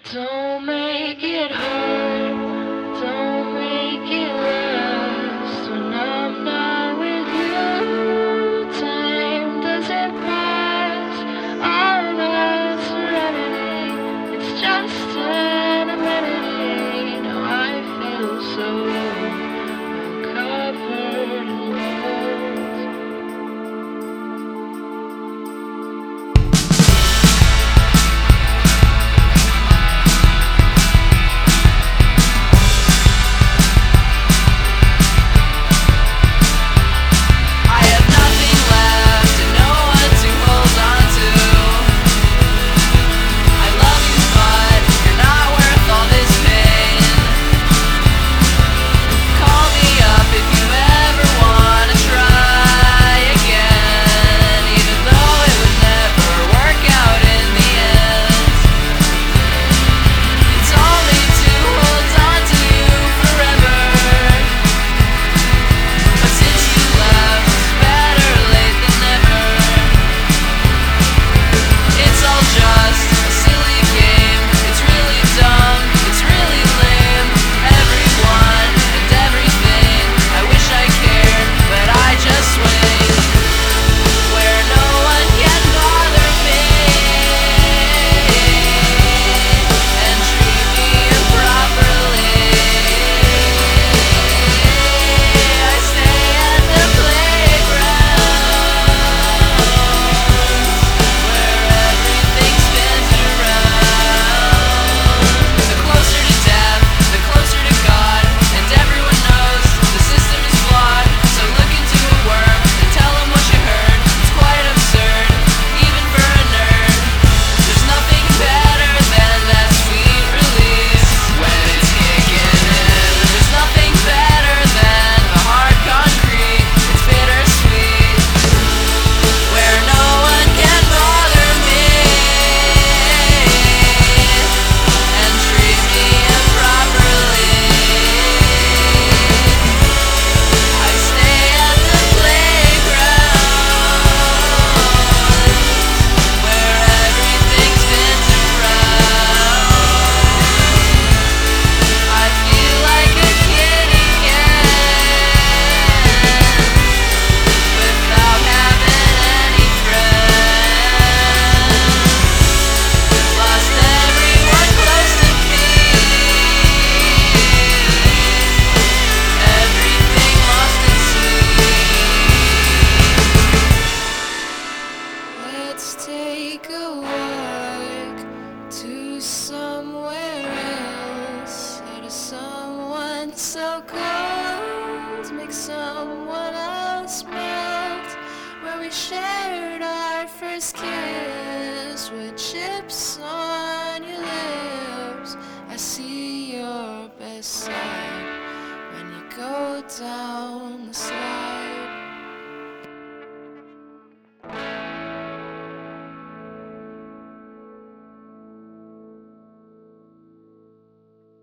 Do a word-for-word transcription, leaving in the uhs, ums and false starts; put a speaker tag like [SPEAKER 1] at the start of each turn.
[SPEAKER 1] Don't make it hard, don't make it last. When I'm not with you, time doesn't pass. All that's serenity, it's just an amenity. Now I feel so low, covered in mold. Take a walk to somewhere else. Out of someone so cold, make someone else melt. Where we shared our first kiss with chips on your lips. I see your best side when you go down.